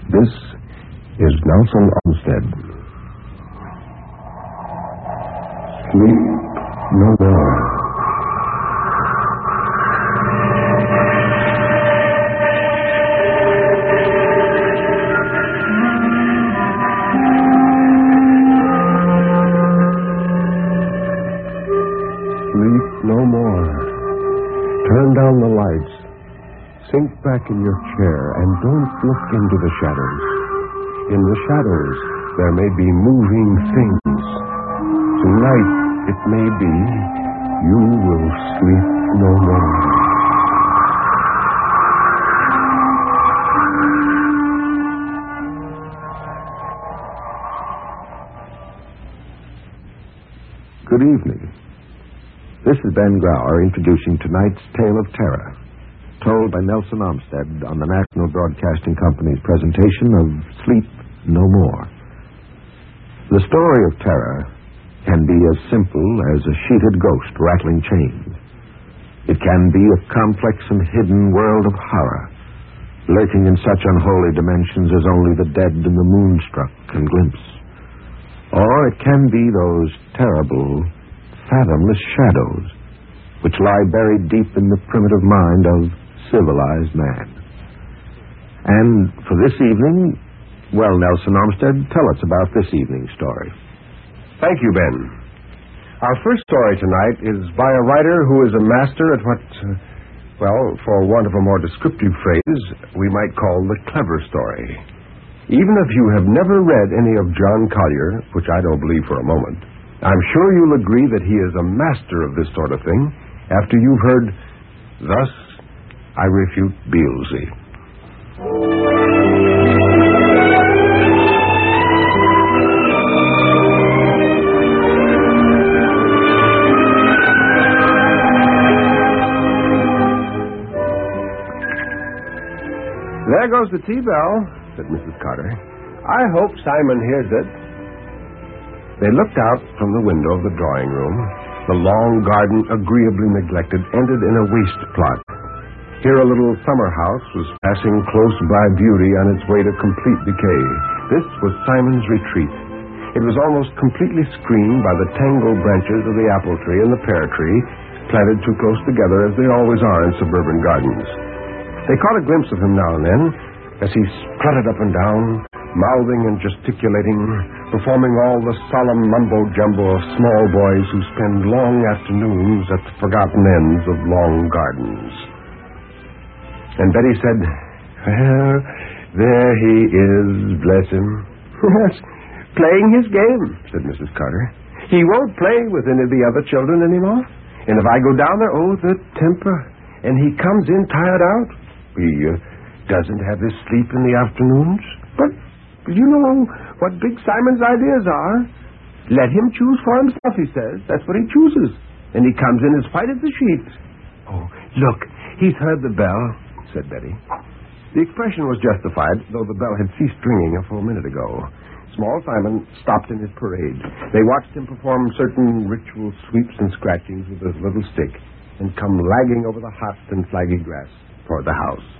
This is Nelson Olmsted. Sleep no more. Sleep no more. Turn down the lights. Sink back in your chair and don't look into the shadows. In the shadows, there may be moving things. Tonight, it may be, you will sleep no more. Good evening. This is Ben Grauer introducing tonight's Tale of Terror, told by Nelson Olmsted on the National Broadcasting Company's presentation of Sleep No More. The story of terror can be as simple as a sheeted ghost rattling chains. It can be a complex and hidden world of horror, lurking in such unholy dimensions as only the dead and the moonstruck can glimpse. Or it can be those terrible, fathomless shadows which lie buried deep in the primitive mind of civilized man. And for this evening, well, Nelson Olmsted, tell us about this evening's story. Thank you, Ben. Our first story tonight is by a writer who is a master at what, for want of a more descriptive phrase, we might call the clever story. Even if you have never read any of John Collier, which I don't believe for a moment, I'm sure you'll agree that he is a master of this sort of thing after you've heard, "Thus I refute Beelzy." "There goes the tea bell," said Mrs. Carter. "I hope Simon hears it." They looked out from the window of the drawing room. The long garden, agreeably neglected, ended in a waste plot. Here a little summer house was passing close by beauty on its way to complete decay. This was Simon's retreat. It was almost completely screened by the tangled branches of the apple tree and the pear tree, planted too close together as they always are in suburban gardens. They caught a glimpse of him now and then as he strutted up and down, mouthing and gesticulating, performing all the solemn mumbo-jumbo of small boys who spend long afternoons at the forgotten ends of long gardens. And Betty said, "Well, there he is, bless him." "Yes, playing his game," said Mrs. Carter. "He won't play with any of the other children anymore. And if I go down there, the temper. And he comes in tired out. He doesn't have his sleep in the afternoons. But you know what Big Simon's ideas are. Let him choose for himself, he says. That's what he chooses. And he comes in as white as a sheet." "Oh, look, he's heard the bell," said Betty. The expression was justified, though the bell had ceased ringing a full minute ago. Small Simon stopped in his parade. They watched him perform certain ritual sweeps and scratchings with his little stick and come lagging over the hot and flaggy grass toward the house.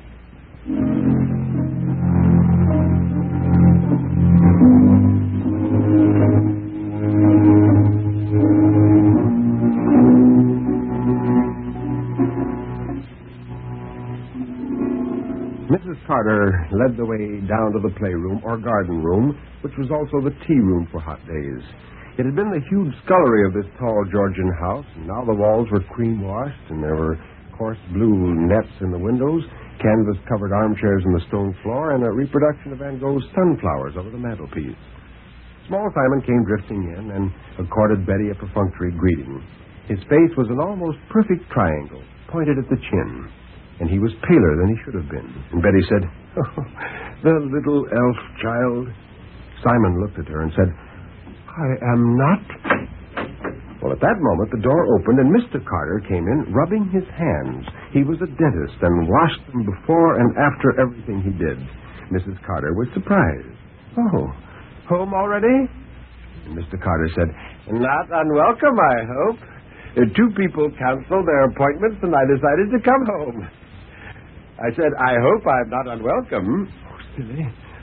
Mrs. Carter led the way down to the playroom or garden room, which was also the tea room for hot days. It had been the huge scullery of this tall Georgian house, and now the walls were cream-washed, and there were coarse blue nets in the windows, canvas-covered armchairs in the stone floor, and a reproduction of Van Gogh's sunflowers over the mantelpiece. Small Simon came drifting in and accorded Betty a perfunctory greeting. His face was an almost perfect triangle, pointed at the chin, and he was paler than he should have been. And Betty said, "Oh, the little elf child." Simon looked at her and said, "I am not." Well, at that moment, the door opened, and Mr. Carter came in, rubbing his hands. He was a dentist and washed them before and after everything he did. Mrs. Carter was surprised. "Oh, home already?" And Mr. Carter said, "Not unwelcome, I hope. 2 people canceled their appointments, and I decided to come home." I said, "I hope I'm not unwelcome." "Oh, silly.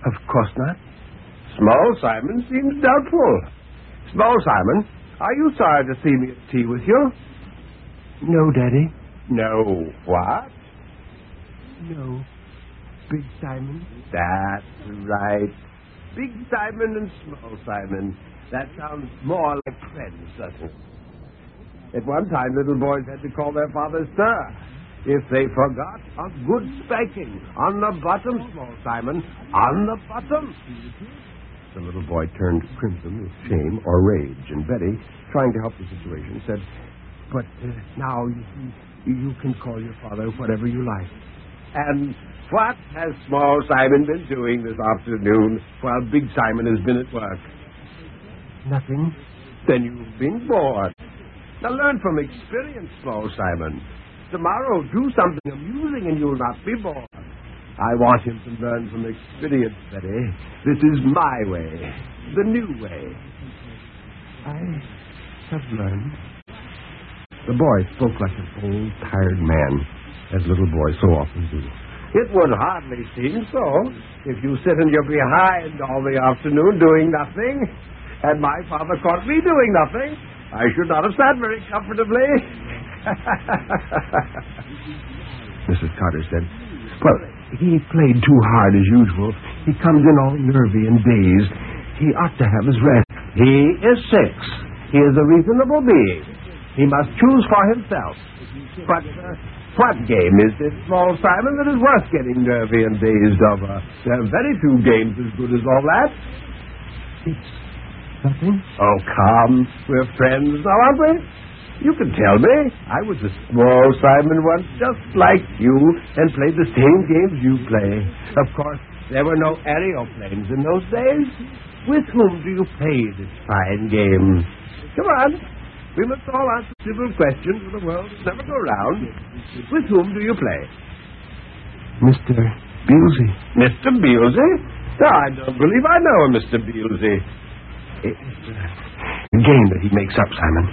Of course not. Small Simon seems doubtful. Small Simon, are you sorry to see me at tea with you? No, Daddy. No. What? No. Big Simon? That's right. Big Simon and Small Simon. That sounds more like friends, doesn't it? At one time, little boys had to call their father sir. If they forgot, a good spanking. On the bottom, Small Simon. On the bottom. The little boy turned crimson with shame or rage, and Betty, trying to help the situation, said, But now you can call your father whatever you like. And what has Small Simon been doing this afternoon while Big Simon has been at work? Nothing. Then you've been bored. Now learn from experience, Small Simon. Tomorrow, do something amusing and you'll not be bored. I want him to learn from experience, Betty. This is my way, the new way. I have learned. The boy spoke like an old, tired man, as little boys so often do. It would hardly seem so if you sit in your behind all the afternoon doing nothing, and my father caught me doing nothing. I should not have sat very comfortably. Mrs. Carter said, Well, he played too hard as usual. He comes in all nervy and dazed. He ought to have his rest. He is 6. He is a reasonable being. He must choose for himself. But what game is this, Small Simon, that is worth getting nervy and dazed over? There are very few games as good as all that. It's nothing. Oh, come. We're friends now, aren't we? You can tell me. I was a Small Simon once, just like you, and played the same games you play. Of course, there were no aeroplanes in those days. With whom do you play this fine game? Come on. We must all answer simple questions, or the world will never go round. With whom do you play? Mr. Beelzy. Mr. Beelzy? No, I don't believe I know a Mr. Beelzy. It's a game that he makes up, Simon.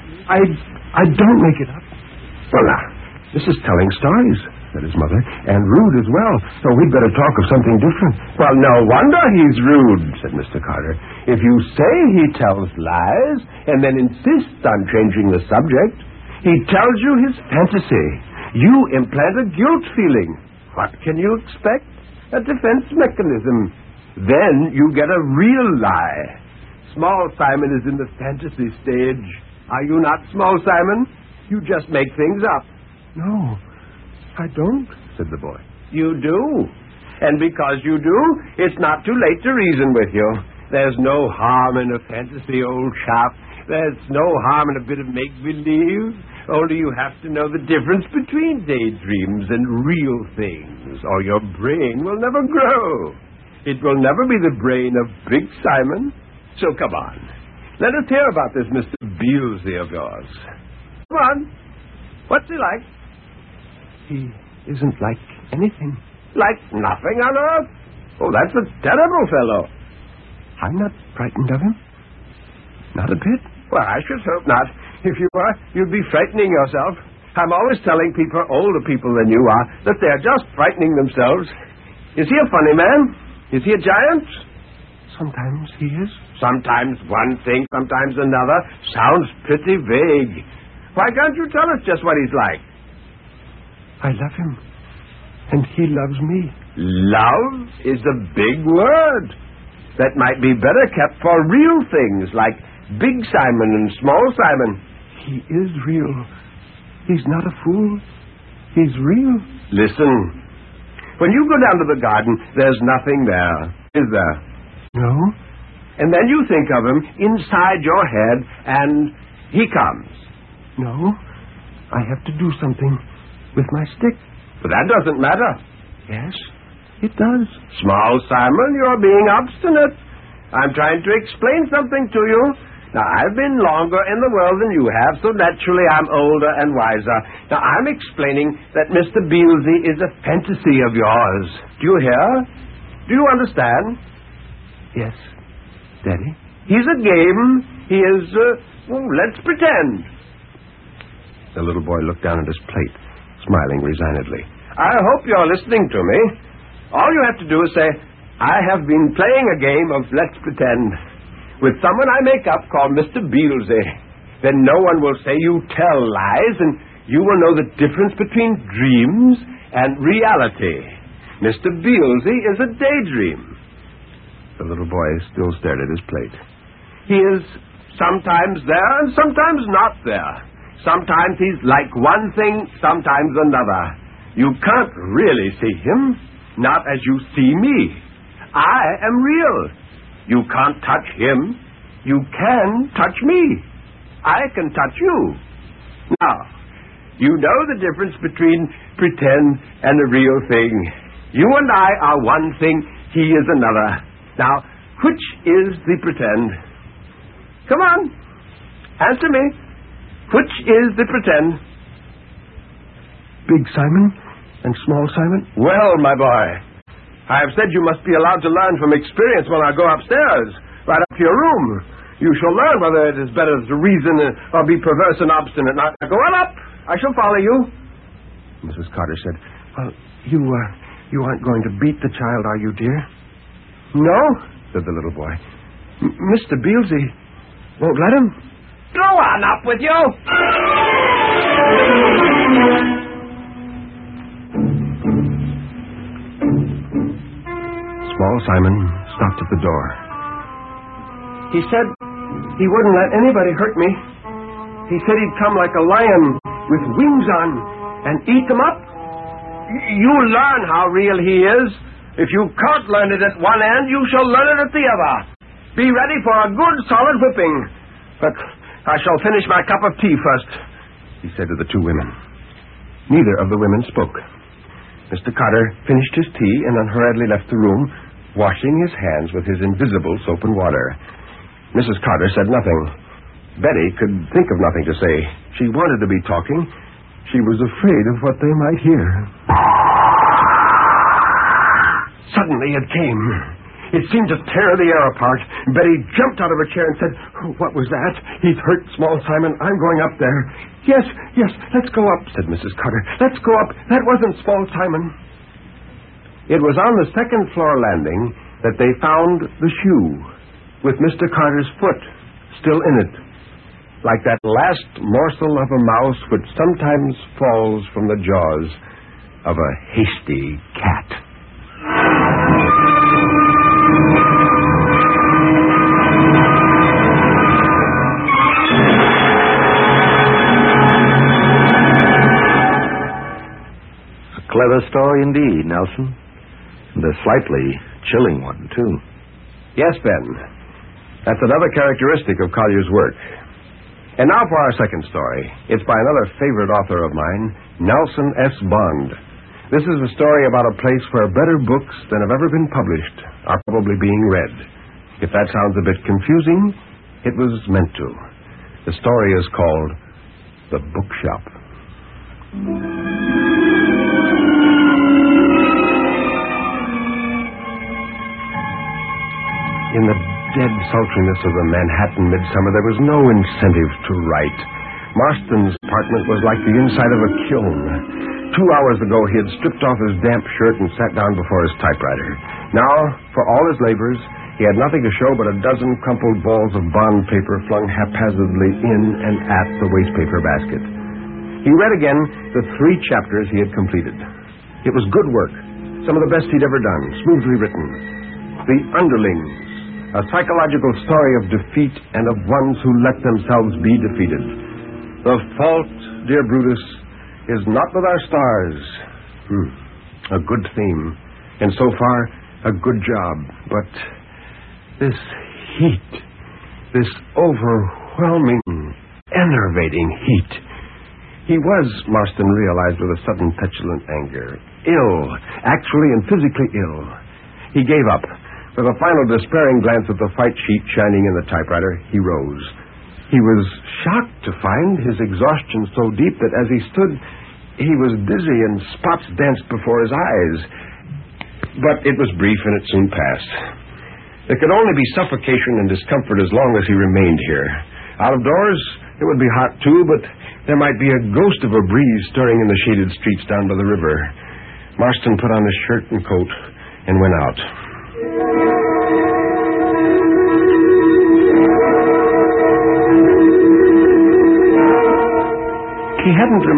I don't make it up. Well, now, this is telling stories, said his mother, and rude as well, so we'd better talk of something different. Well, no wonder he's rude, said Mr. Carter. If you say he tells lies and then insists on changing the subject, he tells you his fantasy. You implant a guilt feeling. What can you expect? A defense mechanism. Then you get a real lie. Small Simon is in the fantasy stage. Are you not, Small Simon? You just make things up. No, I don't, said the boy. You do. And because you do, it's not too late to reason with you. There's no harm in a fantasy, old chap. There's no harm in a bit of make-believe. Only you have to know the difference between daydreams and real things, or your brain will never grow. It will never be the brain of Big Simon. So come on. Let us hear about this Mr. Beelzy of yours. Come on. What's he like? He isn't like anything. Like nothing on earth? Oh, that's a terrible fellow. I'm not frightened of him. Not a bit. Well, I should hope not. If you were, you'd be frightening yourself. I'm always telling people, older people than you are, that they're just frightening themselves. Is he a funny man? Is he a giant? Sometimes he is. Sometimes one thing, sometimes another. Sounds pretty vague. Why can't you tell us just what he's like? I love him, and he loves me. Love is a big word. That might be better kept for real things, like Big Simon and Small Simon. He is real. He's not a fool. He's real. Listen. When you go down to the garden, there's nothing there, is there? No. And then you think of him inside your head, and he comes. No. I have to do something with my stick. But that doesn't matter. Yes, it does. Small Simon, you're being obstinate. I'm trying to explain something to you. Now, I've been longer in the world than you have, so naturally I'm older and wiser. Now, I'm explaining that Mr. Beelzy is a fantasy of yours. Do you hear? Do you understand? Yes, Daddy. He's a game. He is, let's pretend. The little boy looked down at his plate, smiling resignedly. I hope you're listening to me. All you have to do is say, I have been playing a game of Let's Pretend with someone I make up called Mr. Beelzy. Then no one will say you tell lies, and you will know the difference between dreams and reality. Mr. Beelzy is a daydream. The little boy still stared at his plate. He is sometimes there and sometimes not there. Sometimes he's like one thing, sometimes another. You can't really see him, not as you see me. I am real. You can't touch him. You can touch me. I can touch you. Now, you know the difference between pretend and a real thing. You and I are one thing, he is another. Now, which is the pretend? Come on, answer me. Which is the pretend? Big Simon and Small Simon? Well, my boy, I have said you must be allowed to learn from experience when I go upstairs, right up to your room. You shall learn whether it is better to reason or be perverse and obstinate. Now, go on up. I shall follow you. Mrs. Carter said, well, you aren't going to beat the child, are you, dear? No, said the little boy. Mr. Beelzy won't let him. Go on up with you. Small Simon stopped at the door. He said he wouldn't let anybody hurt me. He said he'd come like a lion with wings on and eat them up. You learn how real he is. If you can't learn it at one end, you shall learn it at the other. Be ready for a good, solid whipping. But I shall finish my cup of tea first, he said to the two women. Neither of the women spoke. Mr. Carter finished his tea and then hurriedly left the room, washing his hands with his invisible soap and water. Mrs. Carter said nothing. Betty could think of nothing to say. She wanted to be talking. She was afraid of what they might hear. Suddenly it came. It seemed to tear the air apart. Betty jumped out of her chair and said, "What was that? He's hurt Small Simon. I'm going up there." Yes, let's go up, said Mrs. Carter. Let's go up. That wasn't Small Simon. It was on the second floor landing that they found the shoe with Mr. Carter's foot still in it, like that last morsel of a mouse which sometimes falls from the jaws of a hasty cat. A clever story indeed, Nelson. And a slightly chilling one, too. Yes, Ben. That's another characteristic of Collier's work. And now for our second story. It's by another favorite author of mine, Nelson S. Bond. This is a story about a place where better books than have ever been published are probably being read. If that sounds a bit confusing, it was meant to. The story is called The Bookshop. In the dead sultriness of the Manhattan midsummer, there was no incentive to write. Marston's apartment was like the inside of a kiln. 2 hours ago, he had stripped off his damp shirt and sat down before his typewriter. Now, for all his labors, he had nothing to show but a dozen crumpled balls of bond paper flung haphazardly in and at the wastepaper basket. He read again the 3 chapters he had completed. It was good work, some of the best he'd ever done, smoothly written. The Underlings, a psychological story of defeat and of ones who let themselves be defeated. The fault, dear Brutus, is not with our stars. A good theme, and so far, a good job. But this heat, this overwhelming, enervating heat. He was, Marston realized with a sudden petulant anger, ill, actually and physically ill. He gave up. With a final despairing glance at the fight sheet shining in the typewriter, he rose. He was shocked to find his exhaustion so deep that as he stood, he was dizzy and spots danced before his eyes. But it was brief and it soon passed. There could only be suffocation and discomfort as long as he remained here. Out of doors, it would be hot too, but there might be a ghost of a breeze stirring in the shaded streets down by the river. Marston put on his shirt and coat and went out.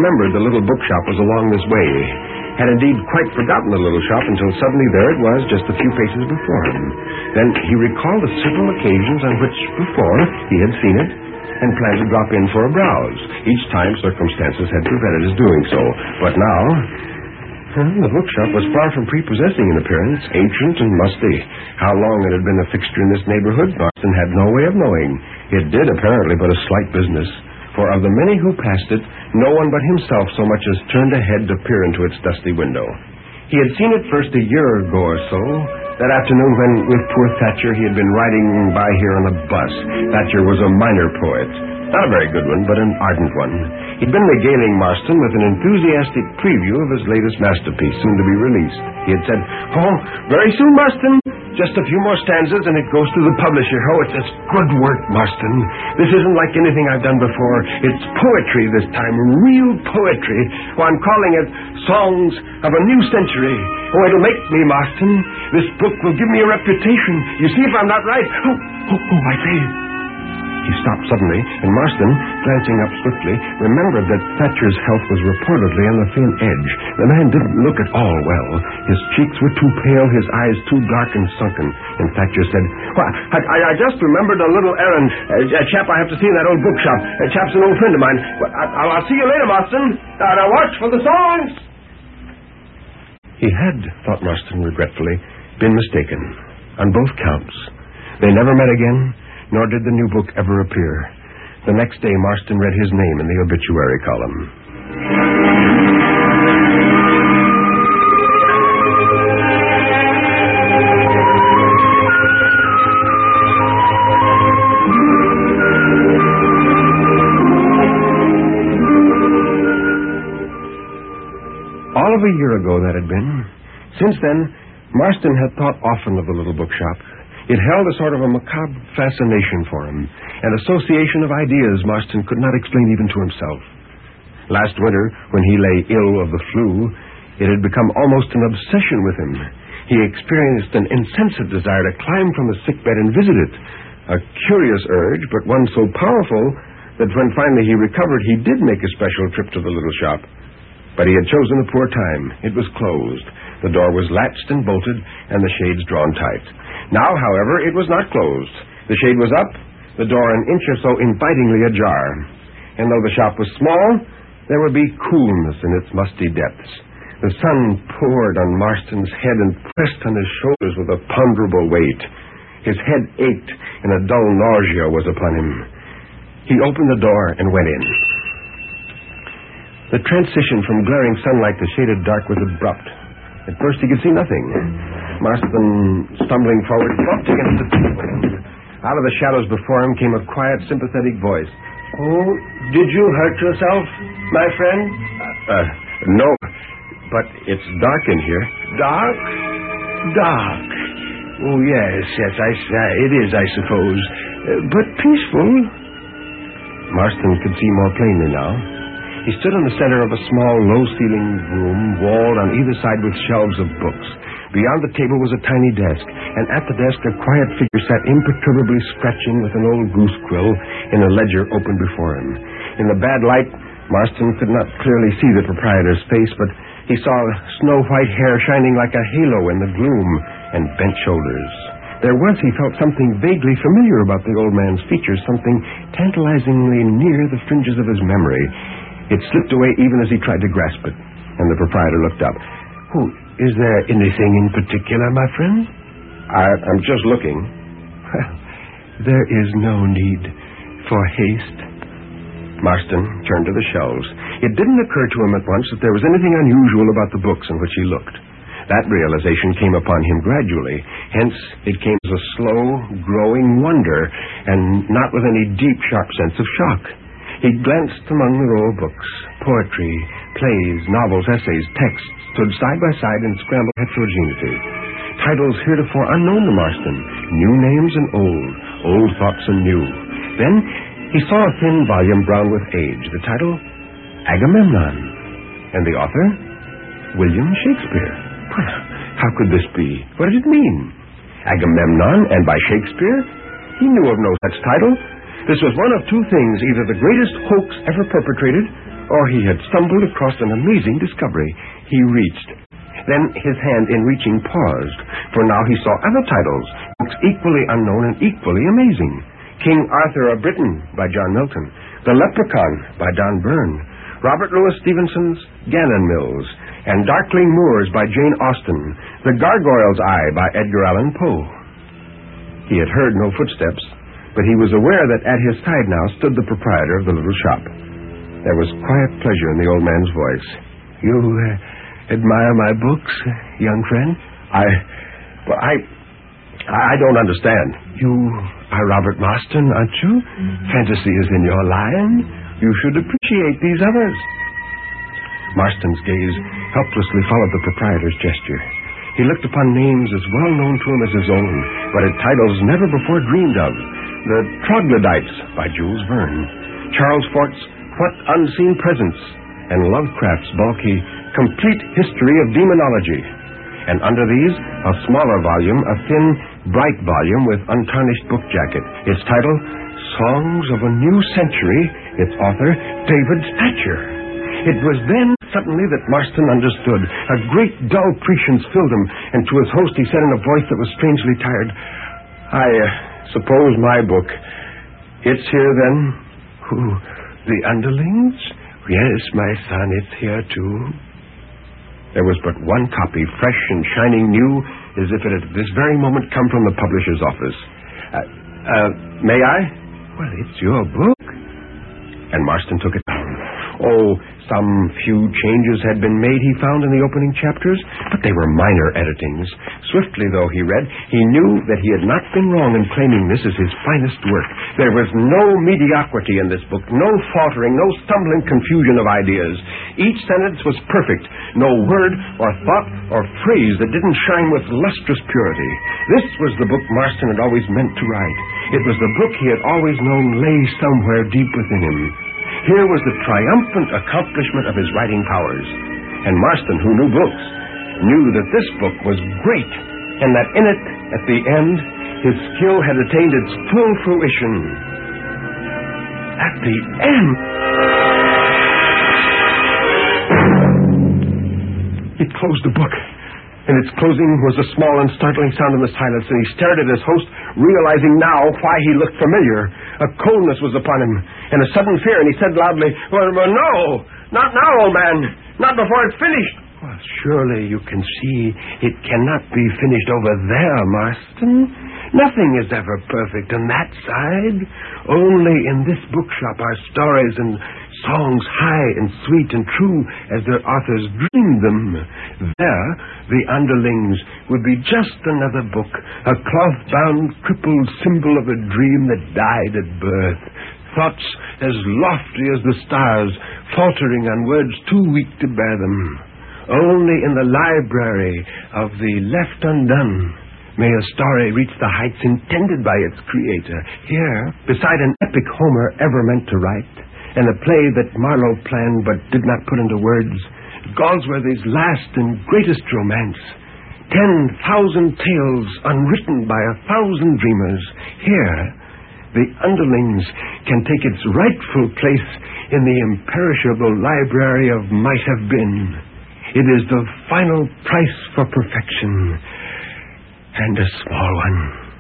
remembered the little bookshop was along this way. Had indeed quite forgotten the little shop until suddenly there it was just a few paces before him. Then he recalled the several occasions on which before he had seen it and planned to drop in for a browse. Each time circumstances had prevented his doing so. But now, the bookshop was far from prepossessing in appearance, ancient and musty. How long it had been a fixture in this neighborhood, Marston had no way of knowing. It did apparently but a slight business, for of the many who passed it, no one but himself so much as turned a head to peer into its dusty window. He had seen it first a year ago or so, that afternoon when, with poor Thatcher, he had been riding by here on a bus. Thatcher was a minor poet. Not a very good one, but an ardent one. He'd been regaling Marston with an enthusiastic preview of his latest masterpiece, soon to be released. He had said, "Oh, very soon, Marston. Just a few more stanzas and it goes to the publisher. Oh, it's good work, Marston. This isn't like anything I've done before. It's poetry this time, real poetry. Oh, I'm calling it Songs of a New Century. Oh, it'll make me, Marston. This book will give me a reputation. You see if I'm not right. Oh, I say." He stopped suddenly, and Marston, glancing up swiftly, remembered that Thatcher's health was reportedly on the thin edge. The man didn't look at all well. His cheeks were too pale, his eyes too dark and sunken. And Thatcher said, "Well, I just remembered a little errand. A chap I have to see in that old bookshop. A chap's an old friend of mine. Well, I'll see you later, Marston. Now watch for the songs." He had, thought Marston regretfully, been mistaken on both counts. They never met again, nor did the new book ever appear. The next day, Marston read his name in the obituary column. All of a year ago, that had been. Since then, Marston had thought often of the little bookshop. It held a sort of a macabre fascination for him, an association of ideas Marston could not explain even to himself. Last winter, when he lay ill of the flu, it had become almost an obsession with him. He experienced an insensate desire to climb from the sickbed and visit it, a curious urge, but one so powerful that when finally he recovered, he did make a special trip to the little shop. But he had chosen a poor time. It was closed. The door was latched and bolted, and the shades drawn tight. Now, however, it was not closed. The shade was up, the door an inch or so invitingly ajar. And though the shop was small, there would be coolness in its musty depths. The sun poured on Marston's head and pressed on his shoulders with a ponderable weight. His head ached, and a dull nausea was upon him. He opened the door and went in. The transition from glaring sunlight to shaded dark was abrupt. At first he could see nothing. Marston, stumbling forward, bumped against the table. Out of the shadows before him came a quiet, sympathetic voice. "Oh, did you hurt yourself, my friend?" No, but it's dark in here." "Dark? Dark. Oh, yes, it is, I suppose. But peaceful." Marston could see more plainly now. He stood in the center of a small, low-ceilinged room, walled on either side with shelves of books. Beyond the table was a tiny desk, and at the desk a quiet figure sat imperturbably scratching with an old goose quill in a ledger open before him. In the bad light, Marston could not clearly see the proprietor's face, but he saw snow-white hair shining like a halo in the gloom, and bent shoulders. There was, he felt, something vaguely familiar about the old man's features, something tantalizingly near the fringes of his memory. It slipped away even as he tried to grasp it, and the proprietor looked up. "Oh, is there anything in particular, my friend?" I'm just looking." "Well, there is no need for haste." Marston turned to the shelves. It didn't occur to him at once that there was anything unusual about the books in which he looked. That realization came upon him gradually. Hence, it came as a slow, growing wonder, and not with any deep, sharp sense of shock. He glanced among the row of books. Poetry, plays, novels, essays, texts stood side by side in scrambled heterogeneity. Titles heretofore unknown to Marston, new names and old thoughts and new. Then he saw a thin volume brown with age. The title, Agamemnon. And the author, William Shakespeare. How could this be? What did it mean? Agamemnon, and by Shakespeare? He knew of no such title. This was one of two things, either the greatest hoax ever perpetrated, Or he had stumbled across an amazing discovery. He reached. Then his hand in reaching paused, for now he saw other titles, books equally unknown and equally amazing. King Arthur of Britain by John Milton, The Leprechaun by Don Byrne, Robert Louis Stevenson's Gannon Mills, and Darkling Moors by Jane Austen, The Gargoyle's Eye by Edgar Allan Poe. He had heard no footsteps, but he was aware that at his side now stood the proprietor of the little shop. There was quiet pleasure in the old man's voice. You admire my books, young friend? I don't understand. You are Robert Marston, aren't you? Fantasy is in your line. You should appreciate these others. Marston's gaze helplessly followed the proprietor's gesture. He looked upon names as well known to him as his own, but at titles never before dreamed of. The Troglodytes by Jules Verne, Charles Fort's What Unseen Presence, and Lovecraft's bulky Complete History of Demonology. And under these, a smaller volume, a thin, bright volume with untarnished book jacket. Its title, Songs of a New Century, its author, David Thatcher. It was then suddenly that Marston understood. A great dull prescience filled him, and to his host he said in a voice that was strangely tired, I suppose my book. It's here then? Who? The Underlings? Yes, my son, it's here too. There was but one copy, fresh and shining new, as if it had this very moment come from the publisher's office. May I? Well, it's your book. And Marston took it down. Oh, some few changes had been made, he found, in the opening chapters, but they were minor editings. Swiftly, though, he read, he knew that he had not been wrong in claiming this as his finest work. There was no mediocrity in this book, no faltering, no stumbling confusion of ideas. Each sentence was perfect, no word or thought or phrase that didn't shine with lustrous purity. This was the book Marston had always meant to write. It was the book he had always known lay somewhere deep within him. Here was the triumphant accomplishment of his writing powers. And Marston, who knew books, knew that this book was great, and that in it, at the end, his skill had attained its full fruition. At the end... He closed the book. In its closing was a small and startling sound in the silence, and he stared at his host, realizing now why he looked familiar. A coldness was upon him, and a sudden fear, and he said loudly, well, no, not now, old man. Not before it's finished. Well, surely you can see it cannot be finished over there, Marston. Nothing is ever perfect on that side. Only in this bookshop are stories and songs high and sweet and true as their authors dreamed them. There, the Underlings would be just another book, a cloth-bound, crippled symbol of a dream that died at birth. Thoughts as lofty as the stars, faltering on words too weak to bear them. Only in the library of the left undone may a story reach the heights intended by its creator. Here, beside an epic Homer ever meant to write, and a play that Marlowe planned but did not put into words, Galsworthy's last and greatest romance, 10,000 tales unwritten by 1,000 dreamers. Here, the Underlings can take its rightful place in the imperishable library of might have been. It is the final price for perfection, and a small one.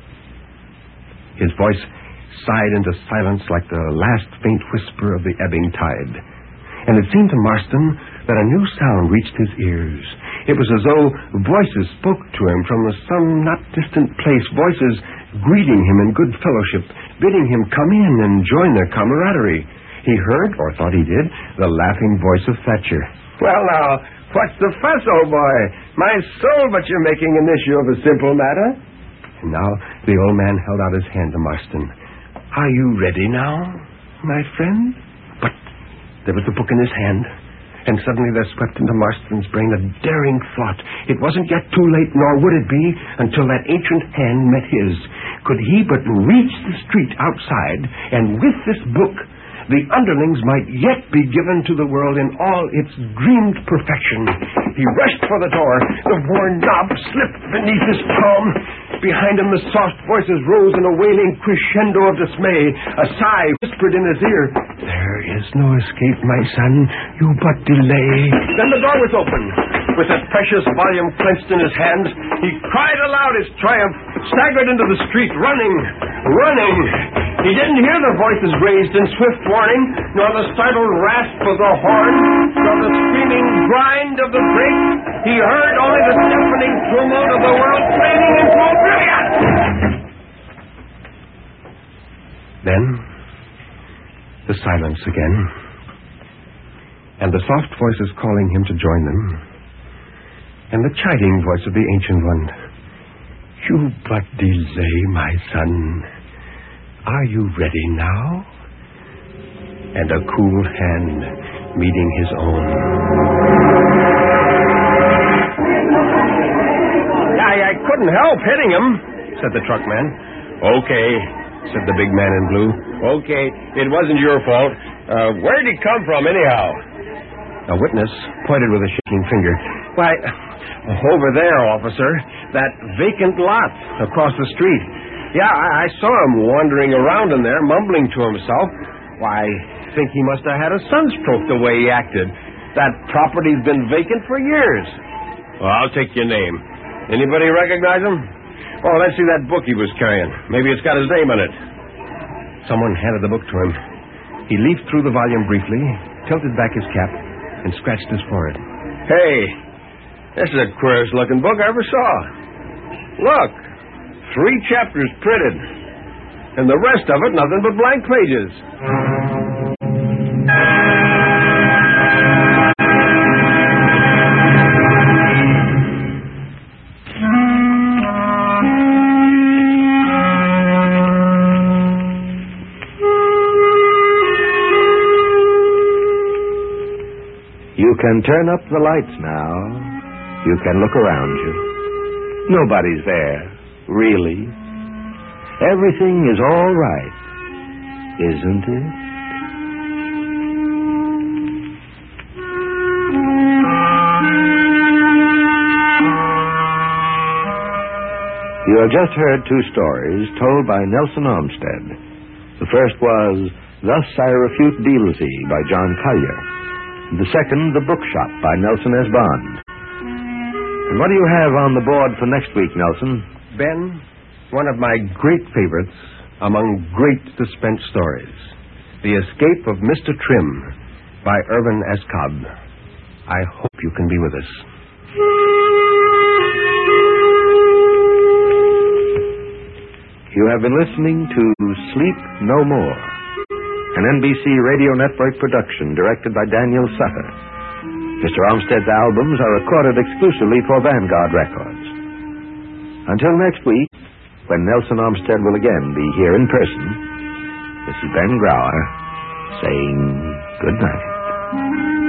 His voice sighed into silence like the last faint whisper of the ebbing tide. And it seemed to Marston that a new sound reached his ears. It was as though voices spoke to him from some not distant place, voices greeting him in good fellowship, bidding him come in and join their camaraderie. He heard, or thought he did, the laughing voice of Thatcher. Well, now, what's the fuss, old boy? My soul, but you're making an issue of a simple matter. And now the old man held out his hand to Marston. Are you ready now, my friend? But there was the book in his hand, and suddenly there swept into Marston's brain a daring thought. It wasn't yet too late, nor would it be, until that ancient hand met his. Could he but reach the street outside, and with this book, the Underlings might yet be given to the world in all its dreamed perfection. He rushed for the door. The worn knob slipped beneath his palm. Behind him, the soft voices rose in a wailing crescendo of dismay. A sigh whispered in his ear. There is no escape, my son. You but delay. Then the door was open. With that precious volume clenched in his hand, he cried aloud his triumph, staggered into the street, running. He didn't hear the voices raised in swift warning, nor the startled rasp of the horn, nor the screaming grind of the brake. He heard only the deafening tumult of the world fading into oblivion. Then, the silence again, and the soft voices calling him to join them, and the chiding voice of the Ancient One. You but delay, my son. Are you ready now? And a cool hand meeting his own. I couldn't help hitting him, said the truckman. Okay, said the big man in blue. Okay, it wasn't your fault. Where'd he come from, anyhow? A witness pointed with a shaking finger. Why, over there, officer. That vacant lot across the street. Yeah, I saw him wandering around in there, mumbling to himself. Why, I think he must have had a sunstroke the way he acted. That property's been vacant for years. Well, I'll take your name. Anybody recognize him? Oh, let's see that book he was carrying. Maybe it's got his name in it. Someone handed the book to him. He leafed through the volume briefly, tilted back his cap, and scratched his forehead. Hey, this is the queerest looking book I ever saw. Look, 3 chapters printed, and the rest of it nothing but blank pages. You can turn up the lights now. You can look around you. Nobody's there, really. Everything is all right, isn't it? You have just heard 2 stories told by Nelson Olmsted. The first was Thus I Refute Beelzy by John Collier. The second, The Bookshop by Nelson S. Bond. And what do you have on the board for next week, Nelson? Ben, one of my great favorites among great suspense stories, The Escape of Mr. Trim by Irvin S. Cobb. I hope you can be with us. You have been listening to Sleep No More, an NBC Radio Network production directed by Daniel Sutter. Mr. Olmsted's albums are recorded exclusively for Vanguard Records. Until next week, when Nelson Olmsted will again be here in person, this is Ben Grauer saying good night.